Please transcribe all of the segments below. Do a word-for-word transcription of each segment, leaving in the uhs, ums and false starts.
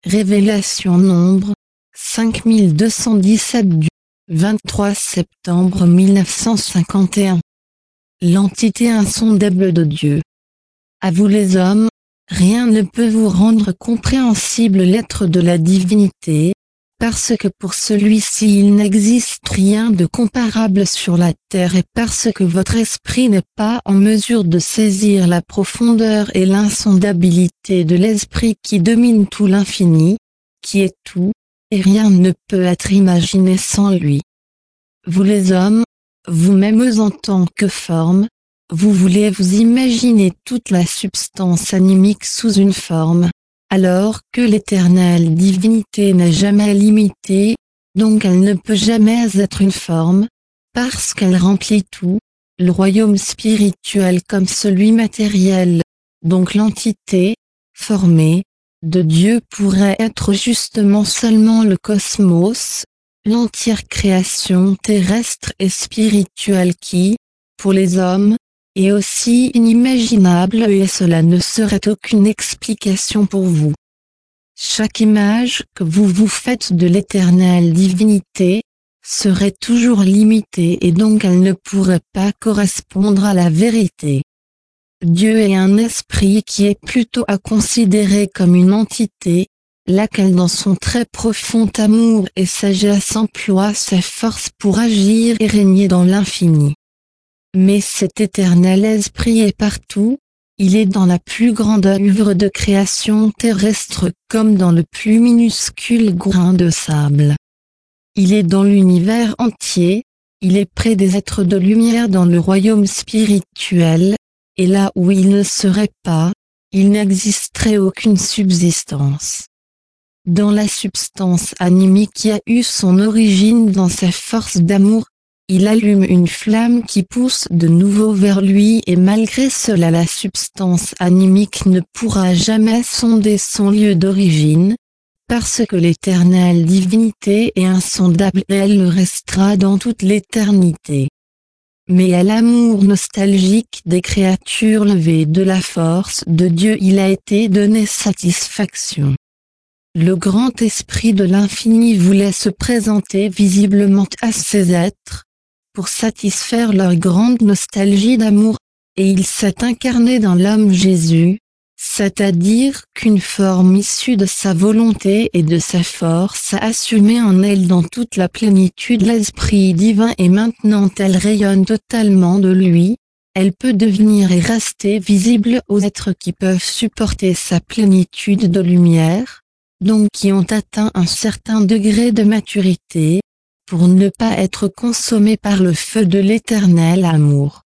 Révélation Nombre, cinq mille deux cent dix-sept du vingt-trois septembre mille neuf cent cinquante et un. L'entité insondable de Dieu. À vous les hommes, rien ne peut vous rendre compréhensible l'être de la divinité, parce que pour celui-ci il n'existe rien de comparable sur la terre et parce que votre esprit n'est pas en mesure de saisir la profondeur et l'insondabilité de l'esprit qui domine tout l'infini, qui est tout, et rien ne peut être imaginé sans lui. Vous les hommes, vous-mêmes en tant que forme, vous voulez vous imaginer toute la substance animique sous une forme, alors que l'éternelle divinité n'est jamais limitée, donc elle ne peut jamais être une forme, parce qu'elle remplit tout, le royaume spirituel comme celui matériel, donc l'entité, formée, de Dieu pourrait être justement seulement le cosmos, l'entière création terrestre et spirituelle qui, pour les hommes, est aussi inimaginable et cela ne serait aucune explication pour vous. Chaque image que vous vous faites de l'éternelle divinité, serait toujours limitée et donc elle ne pourrait pas correspondre à la vérité. Dieu est un esprit qui est plutôt à considérer comme une entité, laquelle dans son très profond amour et sagesse emploie ses forces pour agir et régner dans l'infini. Mais cet éternel esprit est partout, il est dans la plus grande œuvre de création terrestre comme dans le plus minuscule grain de sable. Il est dans l'univers entier, il est près des êtres de lumière dans le royaume spirituel, et là où il ne serait pas, il n'existerait aucune subsistance. Dans la substance animique qui a eu son origine dans sa force d'amour, il allume une flamme qui pousse de nouveau vers lui et malgré cela la substance animique ne pourra jamais sonder son lieu d'origine, parce que l'éternelle divinité est insondable et elle le restera dans toute l'éternité. Mais à l'amour nostalgique des créatures levées de la force de Dieu il a été donné satisfaction. Le grand esprit de l'infini voulait se présenter visiblement à ces êtres, pour satisfaire leur grande nostalgie d'amour, et il s'est incarné dans l'homme Jésus, c'est-à-dire qu'une forme issue de sa volonté et de sa force a assumé en elle dans toute la plénitude l'esprit divin et maintenant elle rayonne totalement de lui, elle peut devenir et rester visible aux êtres qui peuvent supporter sa plénitude de lumière, donc qui ont atteint un certain degré de maturité, pour ne pas être consommés par le feu de l'éternel amour.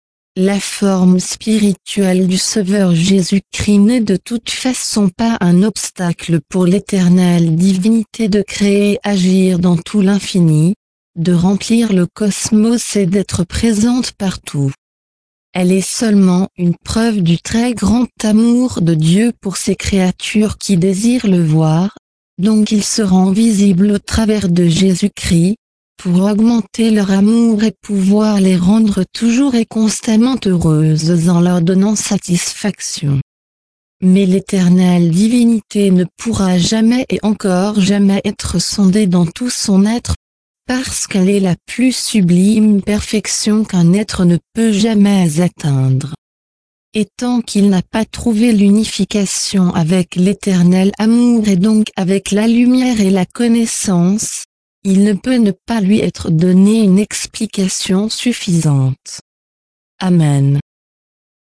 La forme spirituelle du Sauveur Jésus-Christ n'est de toute façon pas un obstacle pour l'éternelle divinité de créer et agir dans tout l'infini, de remplir le cosmos et d'être présente partout. Elle est seulement une preuve du très grand amour de Dieu pour ses créatures qui désirent le voir, donc il se rend visible au travers de Jésus-Christ, pour augmenter leur amour et pouvoir les rendre toujours et constamment heureuses en leur donnant satisfaction. Mais l'éternelle divinité ne pourra jamais et encore jamais être sondée dans tout son être, parce qu'elle est la plus sublime perfection qu'un être ne peut jamais atteindre. Et tant qu'il n'a pas trouvé l'unification avec l'éternel amour et donc avec la lumière et la connaissance, il ne peut ne pas lui être donné une explication suffisante. Amen.